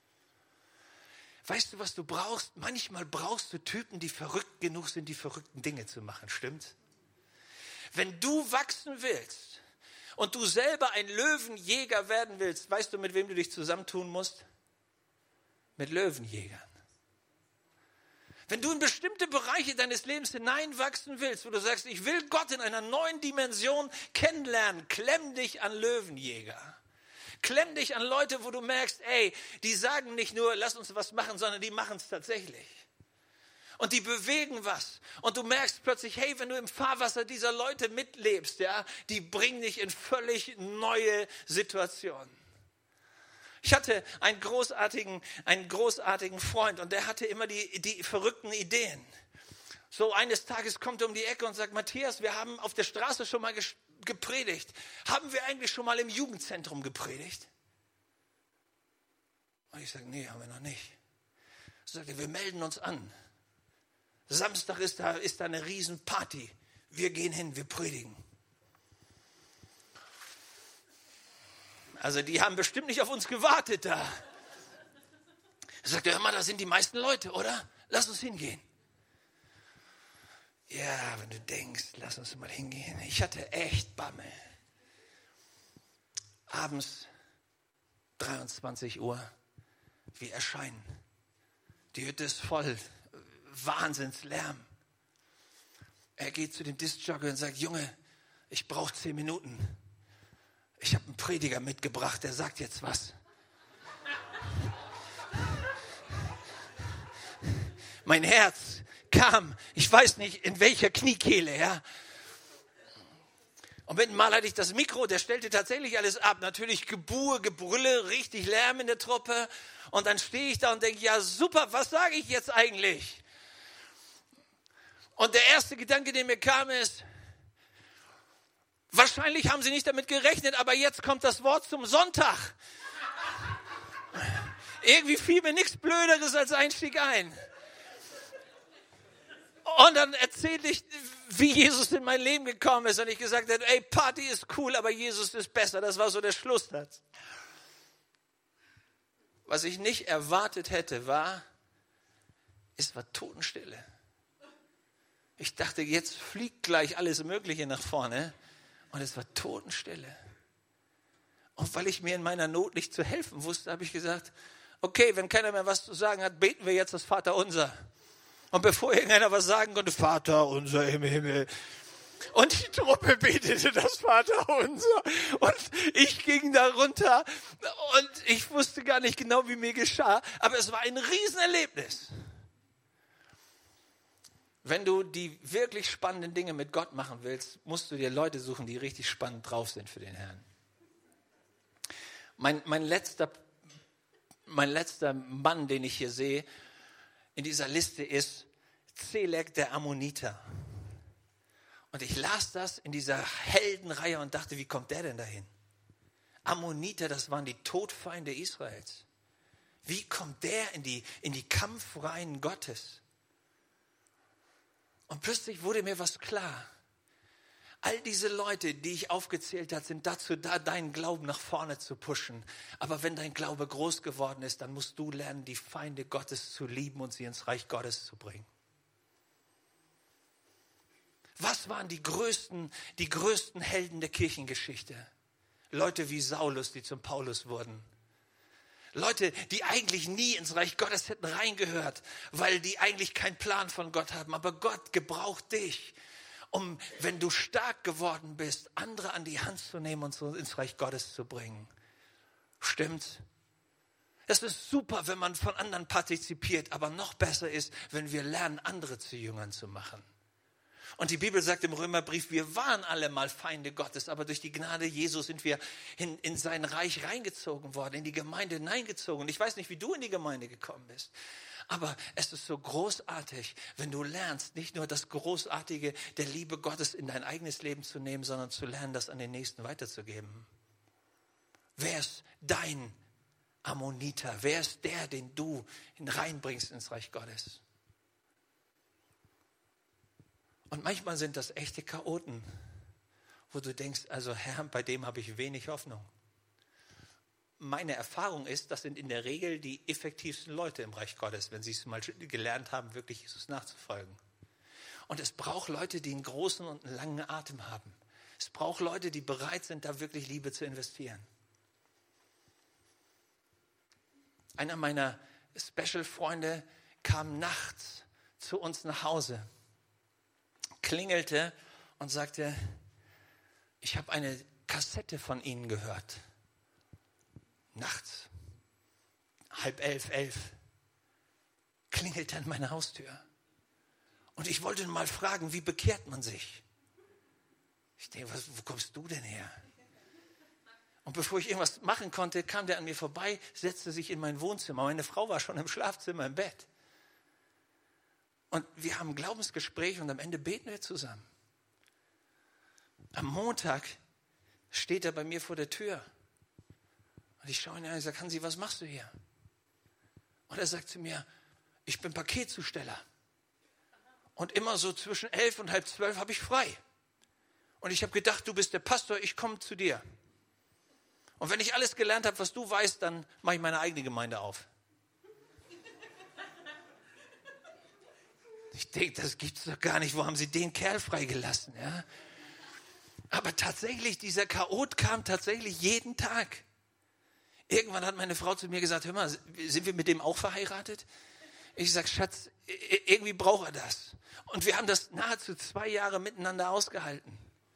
Weißt du, was du brauchst? Manchmal brauchst du Typen, die verrückt genug sind, die verrückten Dinge zu machen, stimmt's? Wenn du wachsen willst und du selber ein Löwenjäger werden willst, weißt du, mit wem du dich zusammentun musst? Mit Löwenjägern. Wenn du in bestimmte Bereiche deines Lebens hineinwachsen willst, wo du sagst, ich will Gott in einer neuen Dimension kennenlernen, klemm dich an Löwenjäger. Klemm dich an Leute, wo du merkst, ey, die sagen nicht nur, lass uns was machen, sondern die machen es tatsächlich. Und die bewegen was. Und du merkst plötzlich, hey, wenn du im Fahrwasser dieser Leute mitlebst, ja, die bringen dich in völlig neue Situationen. Ich hatte einen großartigen Freund und der hatte immer die verrückten Ideen. So eines Tages kommt er um die Ecke und sagt, Matthias, wir haben auf der Straße schon mal gepredigt. Haben wir eigentlich schon mal im Jugendzentrum gepredigt? Und ich sage, nee, haben wir noch nicht. So sagt er, wir melden uns an. Samstag ist da eine Riesenparty. Wir gehen hin, wir predigen. Also die haben bestimmt nicht auf uns gewartet da. Er sagt, hör mal, da sind die meisten Leute, oder? Lass uns hingehen. Ja, wenn du denkst, lass uns mal hingehen. Ich hatte echt Bammel. Abends, 23 Uhr, wir erscheinen. Die Hütte ist voll, Wahnsinnslärm. Er geht zu dem Diskjockey und sagt, Junge, ich brauche 10 Minuten. Ich habe einen Prediger mitgebracht, der sagt jetzt was. Mein Herz kam, ich weiß nicht, in welcher Kniekehle, ja. Und mit dem Mal hatte ich das Mikro, der stellte tatsächlich alles ab. Natürlich Gebuhe, Gebrülle, richtig Lärm in der Truppe. Und dann stehe ich da und denke, ja super, was sage ich jetzt eigentlich? Und der erste Gedanke, der mir kam, ist, wahrscheinlich haben sie nicht damit gerechnet, aber jetzt kommt das Wort zum Sonntag. Irgendwie fiel mir nichts Blöderes als Einstieg ein. Und dann erzählte ich, wie Jesus in mein Leben gekommen ist. Und ich gesagt habe, ey, Party ist cool, aber Jesus ist besser. Das war so der Schlusssatz. Was ich nicht erwartet hätte, es war Totenstille. Ich dachte, jetzt fliegt gleich alles Mögliche nach vorne. Und es war Totenstille. Und weil ich mir in meiner Not nicht zu helfen wusste, habe ich gesagt, okay, wenn keiner mehr was zu sagen hat, beten wir jetzt das Vaterunser. Und bevor irgendeiner was sagen konnte, Vater unser im Himmel, Und die Truppe betete das Vaterunser. Und ich ging da runter und ich wusste gar nicht genau, wie mir geschah. Aber es war ein Riesenerlebnis. Wenn du die wirklich spannenden Dinge mit Gott machen willst, musst du dir Leute suchen, die richtig spannend drauf sind für den Herrn. Mein letzter Mann, den ich hier sehe, in dieser Liste ist Zelek der Ammoniter. Und ich las das in dieser Heldenreihe und dachte, wie kommt der denn dahin? Ammoniter, das waren die Todfeinde Israels. Wie kommt der in die Kampfreihen Gottes? Und plötzlich wurde mir was klar. All diese Leute, die ich aufgezählt habe, sind dazu da, deinen Glauben nach vorne zu pushen. Aber wenn dein Glaube groß geworden ist, dann musst du lernen, die Feinde Gottes zu lieben und sie ins Reich Gottes zu bringen. Was waren die größten Helden der Kirchengeschichte? Leute wie Saulus, die zum Paulus wurden. Leute, die eigentlich nie ins Reich Gottes hätten reingehört, weil die eigentlich keinen Plan von Gott haben. Aber Gott gebraucht dich, um, wenn du stark geworden bist, andere an die Hand zu nehmen und so ins Reich Gottes zu bringen. Stimmt's? Es ist super, wenn man von anderen partizipiert, aber noch besser ist, wenn wir lernen, andere zu Jüngern zu machen. Und die Bibel sagt im Römerbrief, wir waren alle mal Feinde Gottes, aber durch die Gnade Jesu sind wir in sein Reich reingezogen worden, in die Gemeinde hineingezogen. Und ich weiß nicht, wie du in die Gemeinde gekommen bist, aber es ist so großartig, wenn du lernst, nicht nur das Großartige der Liebe Gottes in dein eigenes Leben zu nehmen, sondern zu lernen, das an den Nächsten weiterzugeben. Wer ist dein Ammoniter? Wer ist der, den du reinbringst ins Reich Gottes? Und manchmal sind das echte Chaoten, wo du denkst, also Herr, bei dem habe ich wenig Hoffnung. Meine Erfahrung ist, das sind in der Regel die effektivsten Leute im Reich Gottes, wenn sie es mal gelernt haben, wirklich Jesus nachzufolgen. Und es braucht Leute, die einen großen und einen langen Atem haben. Es braucht Leute, die bereit sind, da wirklich Liebe zu investieren. Einer meiner Special-Freunde kam nachts zu uns nach Hause, klingelte und sagte, ich habe eine Kassette von Ihnen gehört. Nachts, 10:30, 11, klingelte an meiner Haustür. Und ich wollte mal fragen, wie bekehrt man sich? Ich denke, wo kommst du denn her? Und bevor ich irgendwas machen konnte, kam der an mir vorbei, setzte sich in mein Wohnzimmer. Meine Frau war schon im Schlafzimmer im Bett. Und wir haben ein Glaubensgespräch und am Ende beten wir zusammen. Am Montag steht er bei mir vor der Tür. Und ich schaue ihn an und sage, Hansi, was machst du hier? Und er sagt zu mir, ich bin Paketzusteller. Und immer so zwischen 11 und halb 12 habe ich frei. Und ich habe gedacht, du bist der Pastor, ich komme zu dir. Und wenn ich alles gelernt habe, was du weißt, dann mache ich meine eigene Gemeinde auf. Ich denke, das gibt es doch gar nicht. Wo haben sie den Kerl freigelassen? Ja? Aber tatsächlich, dieser Chaot kam tatsächlich jeden Tag. Irgendwann hat meine Frau zu mir gesagt, hör mal, sind wir mit dem auch verheiratet? Ich sage, Schatz, irgendwie braucht er das. Und wir haben das nahezu 2 Jahre miteinander ausgehalten.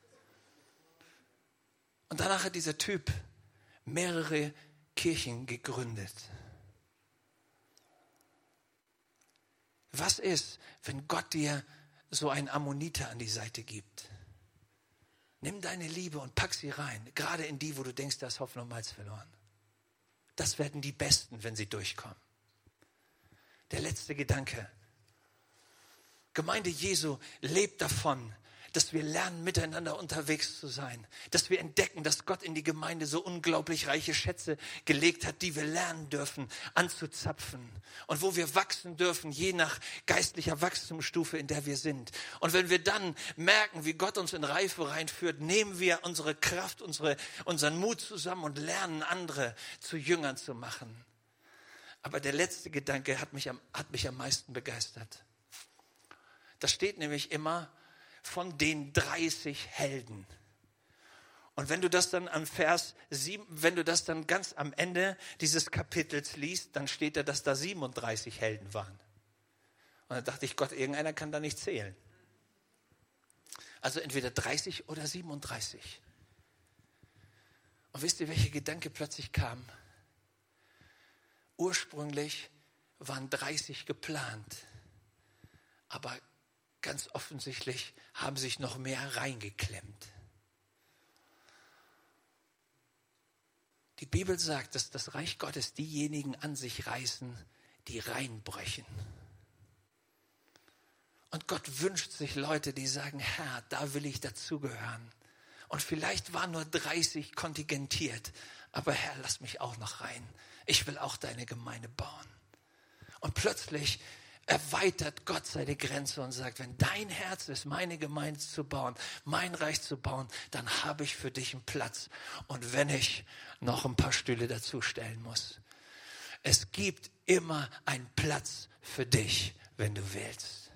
Und danach hat dieser Typ mehrere Kirchen gegründet. Was ist, wenn Gott dir so einen Ammoniter an die Seite gibt? Nimm deine Liebe und pack sie rein, gerade in die, wo du denkst, da ist Hoffnung und Malz verloren. Das werden die Besten, wenn sie durchkommen. Der letzte Gedanke. Gemeinde Jesu lebt davon, dass wir lernen, miteinander unterwegs zu sein. Dass wir entdecken, dass Gott in die Gemeinde so unglaublich reiche Schätze gelegt hat, die wir lernen dürfen, anzuzapfen. Und wo wir wachsen dürfen, je nach geistlicher Wachstumsstufe, in der wir sind. Und wenn wir dann merken, wie Gott uns in Reife reinführt, nehmen wir unsere Kraft, unseren Mut zusammen und lernen, andere zu Jüngern zu machen. Aber der letzte Gedanke hat mich am meisten begeistert. Da steht nämlich immer, von den 30 Helden. Und wenn du das dann am Vers 7, wenn du das dann ganz am Ende dieses Kapitels liest, dann steht da, dass da 37 Helden waren. Und dann dachte ich, Gott, irgendeiner kann da nicht zählen. Also entweder 30 oder 37. Und wisst ihr, welcher Gedanke plötzlich kam? Ursprünglich waren 30 geplant, aber ganz offensichtlich haben sich noch mehr reingeklemmt. Die Bibel sagt, dass das Reich Gottes diejenigen an sich reißen, die reinbrechen. Und Gott wünscht sich Leute, die sagen, Herr, da will ich dazugehören. Und vielleicht waren nur 30 kontingentiert, aber Herr, lass mich auch noch rein. Ich will auch deine Gemeinde bauen. Und plötzlich erweitert Gott seine Grenze und sagt, wenn dein Herz ist, meine Gemeinde zu bauen, mein Reich zu bauen, dann habe ich für dich einen Platz. Und wenn ich noch ein paar Stühle dazustellen muss. Es gibt immer einen Platz für dich, wenn du willst.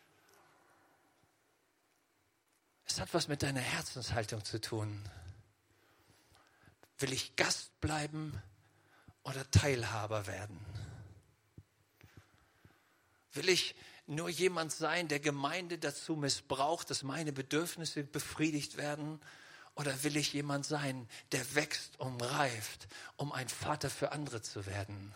Es hat was mit deiner Herzenshaltung zu tun. Will ich Gast bleiben oder Teilhaber werden? Will ich nur jemand sein, der Gemeinde dazu missbraucht, dass meine Bedürfnisse befriedigt werden? Oder will ich jemand sein, der wächst und reift, um ein Vater für andere zu werden?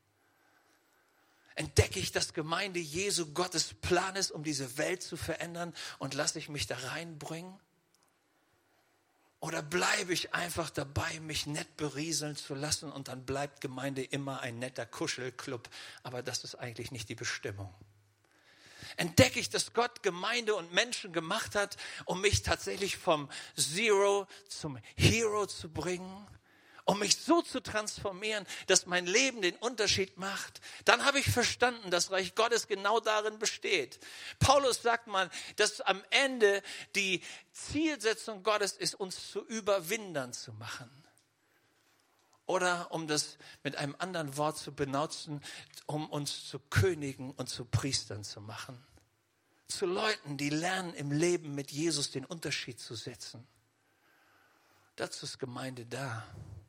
Entdecke ich, dass Gemeinde Jesu Gottes Plan ist, um diese Welt zu verändern und lasse ich mich da reinbringen? Oder bleibe ich einfach dabei, mich nett berieseln zu lassen und dann bleibt Gemeinde immer ein netter Kuschelclub, aber das ist eigentlich nicht die Bestimmung. Entdecke ich, dass Gott Gemeinde und Menschen gemacht hat, um mich tatsächlich vom Zero zum Hero zu bringen, um mich so zu transformieren, dass mein Leben den Unterschied macht, dann habe ich verstanden, dass Reich Gottes genau darin besteht. Paulus sagt mal, dass am Ende die Zielsetzung Gottes ist, uns zu Überwindern zu machen. Oder um das mit einem anderen Wort zu benutzen, um uns zu Königen und zu Priestern zu machen. Zu Leuten, die lernen im Leben mit Jesus den Unterschied zu setzen. Dazu ist Gemeinde da.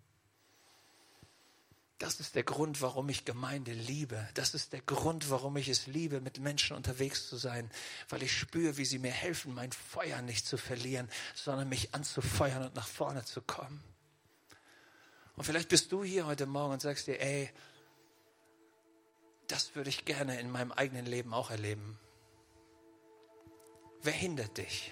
Das ist der Grund, warum ich Gemeinde liebe. Das ist der Grund, warum ich es liebe, mit Menschen unterwegs zu sein. Weil ich spüre, wie sie mir helfen, mein Feuer nicht zu verlieren, sondern mich anzufeuern und nach vorne zu kommen. Und vielleicht bist du hier heute Morgen und sagst dir, ey, das würde ich gerne in meinem eigenen Leben auch erleben. Wer hindert dich?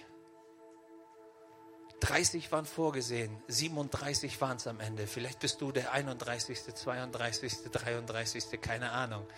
30 waren vorgesehen, 37 waren es am Ende. Vielleicht bist du der 31., 32., 33., keine Ahnung.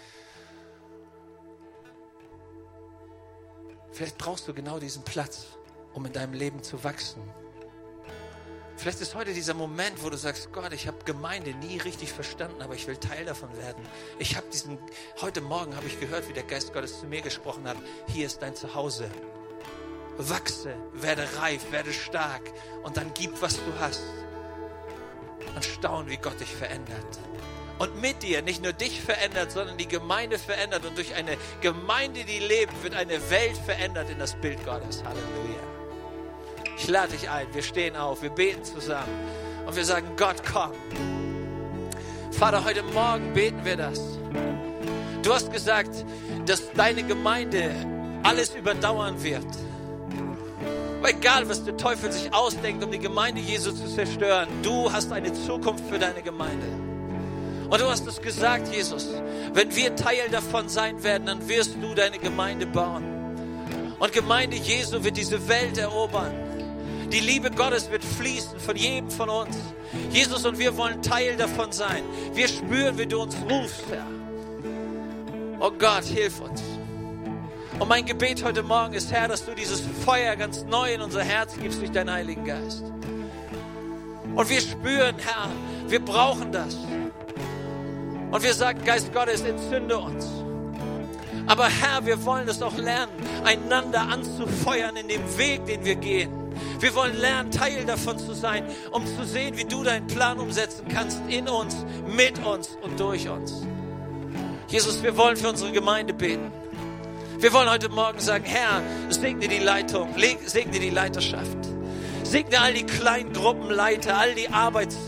Vielleicht brauchst du genau diesen Platz, um in deinem Leben zu wachsen. Vielleicht ist heute dieser Moment, wo du sagst, Gott, ich habe Gemeinde nie richtig verstanden, aber ich will Teil davon werden. Heute Morgen habe ich gehört, wie der Geist Gottes zu mir gesprochen hat. Hier ist dein Zuhause. Wachse, werde reif, werde stark und dann gib, was du hast. Und staune, wie Gott dich verändert. Und mit dir nicht nur dich verändert, sondern die Gemeinde verändert. Und durch eine Gemeinde, die lebt, wird eine Welt verändert in das Bild Gottes. Halleluja. Ich lade dich ein, wir stehen auf, wir beten zusammen und wir sagen, Gott, komm. Vater, heute Morgen beten wir das. Du hast gesagt, dass deine Gemeinde alles überdauern wird. Aber egal, was der Teufel sich ausdenkt, um die Gemeinde Jesu zu zerstören, du hast eine Zukunft für deine Gemeinde. Und du hast es gesagt, Jesus, wenn wir Teil davon sein werden, dann wirst du deine Gemeinde bauen. Und Gemeinde Jesu wird diese Welt erobern. Die Liebe Gottes wird fließen von jedem von uns. Jesus, und wir wollen Teil davon sein. Wir spüren, wie du uns rufst, Herr. Oh Gott, hilf uns. Und mein Gebet heute Morgen ist, Herr, dass du dieses Feuer ganz neu in unser Herz gibst durch deinen Heiligen Geist. Und wir spüren, Herr, wir brauchen das. Und wir sagen, Geist Gottes, entzünde uns. Aber Herr, wir wollen es auch lernen, einander anzufeuern in dem Weg, den wir gehen. Wir wollen lernen, Teil davon zu sein, um zu sehen, wie du deinen Plan umsetzen kannst in uns, mit uns und durch uns. Jesus, wir wollen für unsere Gemeinde beten. Wir wollen heute Morgen sagen, Herr, segne die Leitung, segne die Leiterschaft. Segne all die kleinen Gruppenleiter, all die Arbeitszeit.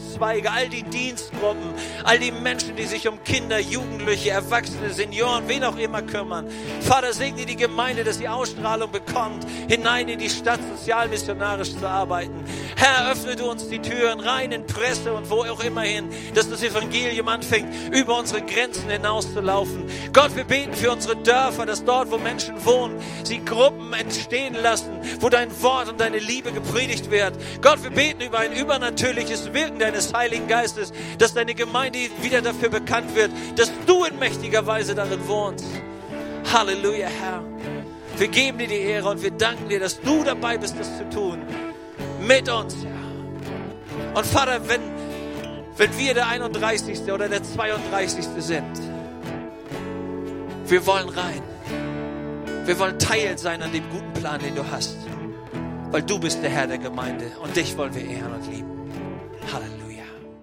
Berufszweige, all die Dienstgruppen, all die Menschen, die sich um Kinder, Jugendliche, Erwachsene, Senioren, wen auch immer kümmern. Vater, segne die Gemeinde, dass sie Ausstrahlung bekommt, hinein in die Stadt sozialmissionarisch zu arbeiten. Herr, öffne du uns die Türen rein in Presse und wo auch immer hin, dass das Evangelium anfängt, über unsere Grenzen hinauszulaufen. Gott, wir beten für unsere Dörfer, dass dort, wo Menschen wohnen, sie Gruppen entstehen lassen, wo dein Wort und deine Liebe gepredigt wird. Gott, wir beten über ein übernatürliches Wirken deines Heiligen Geistes, dass deine Gemeinde wieder dafür bekannt wird, dass du in mächtiger Weise darin wohnst. Halleluja, Herr. Wir geben dir die Ehre und wir danken dir, dass du dabei bist, das zu tun. Mit uns, Herr. Und Vater, wenn wir der 31. oder der 32. sind, wir wollen rein. Wir wollen Teil sein an dem guten Plan, den du hast. Weil du bist der Herr der Gemeinde und dich wollen wir ehren und lieben. Halleluja.